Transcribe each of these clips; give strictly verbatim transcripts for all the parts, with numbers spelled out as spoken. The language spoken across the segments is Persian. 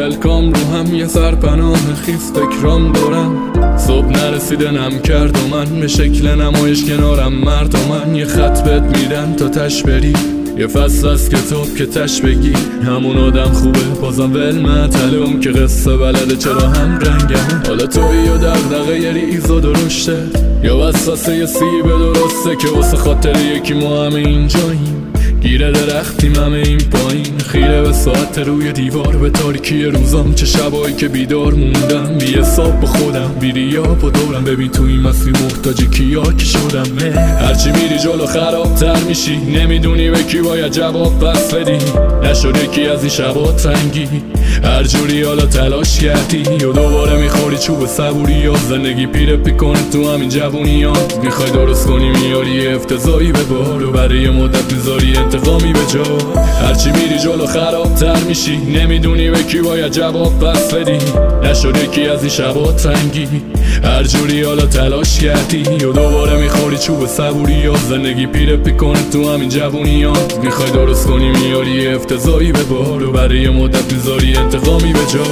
الکام رو هم یه سرپناه خیس فکرام دارم. صبح نرسیده نم کرد و من به شکل نمایش کنارم مرد و من یه خط بهت میدن تا تش بری، یه فصل از کتاب که تش بگی همون آدم خوبه بازم ول معطلم که قصه بلده چرا هم رنگمه. حالا توی و دغدغه یه ریز و درشته یا وسوسه یه سیب درسته که واسه خاطر یکی ما همه اینجاییم، گیره درختیم همه این پایین، خیره به ساعت روی دیوار به تاریکی روزام، چه شبایی که بیدار موندم بی حساب با خودم، بی ریا با دورم. ببین تو این مسیر محتاج کیا که شدم، هرچی میری جلو خرابتر میشی، نمیدونی به کی باید جواب پس بدی، نشده کی از این شبا تنگی، هر جوری حالا تلاش کردی یا دوباره میخوری چوب صبوری یا زندگی پیره پیکنه تو همین جوونی ها، میخوای درست کنی میاری افتضایی به بار و برای مدت میذاری انتقامی به جا. هرچی میری جلو خرابتر میشی، نمیدونی به کی باید جواب پس بدی، نشده کی از این شبا تنگی، هر جوری حالا تلاش کردی یا دوباره میخوری چوب صبوری یا زندگی پیره پیکنه تو همین جوونی ها، میخوای درست کنی میاری افتضایی به بار و برای مدت میذاری انتقامی به جا.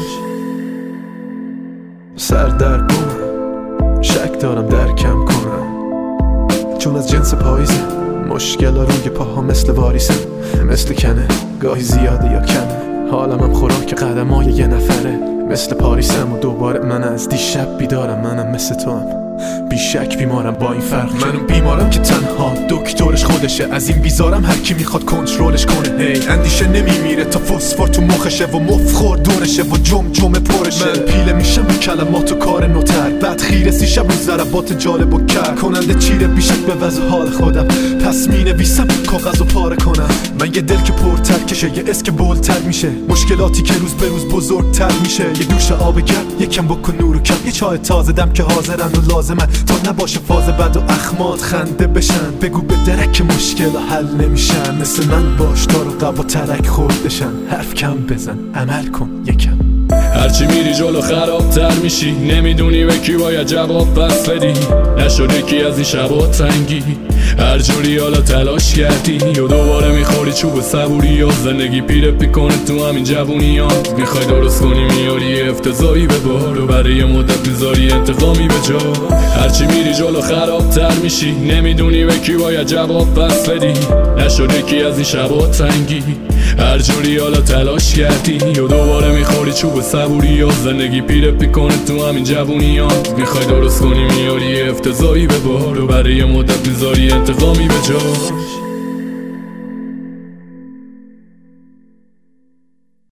سر در بوم شک دارم درکم کنم، چون از جنس پاییزه مشکل روی پاها مثل واریسه، مثل کنه گاهی زیاده یا کمه، حالم هم خوراک قدمای یه نفره، مثل پاریسم و دوباره من از دیشب بیدارم، منم مثل تو هم بی شک بیمارم با این فرق، منم بیمارم که تنها دکترش خودشه، از این بیزارم هر کی میخواد کنترلش کنه، هی اندیشه نمیمیره تا فسفر تو مخشه و مفخور دورشه و جم جم پرشه، من پیله میشم با کلمات و کار نوتر، بعد خیره سیشم رو ضربات جالب و کر کننده چیره بیشک به وضع حال خودم، پس مینویسم کاغذ و پاره کنم، من یه دل که پرتر کشه، یه اسک بولتر میشه، مشکلاتی که روز به روز بزرگتر میشه، یه دوش آب گرم یکم بکن نور و کم، یه چای تازه دم که حاضرن و لازمن تا نباشه فاز بد و اخمات خنده بشن، بگو به درک مشکل حل نمیشن، مثل من باش دار و قبا ترک خوردشن، حرف کم بزن عمل کن یکم. هرچی میری جلو خرابتر میشی، نمیدونی به کی باید جواب پس بدی، نشده کی از این شبا تنگی، هر جوری حالا تلاش کردی یا دوباره میخوری چوب صبوری یا زندگی پیره پیکنه تو همین جوونی ها، میخوای درست کنی میاری افتضایی به بار و برای مدت میذاری انتقامی به جا. هرچی میری جلو خرابتر میشی، نمیدونی به کی باید جواب پس بدی، نشده کی از این شبا تنگی، هر جوری حالا تلاش کردی یا دوباره میخوری چوب صبوری یا زندگی پیره پیکنه تو همین جوونی ها، میخوای درست کنی میاری افتضایی به بار و برای مدت میذاری انتقامی به جا.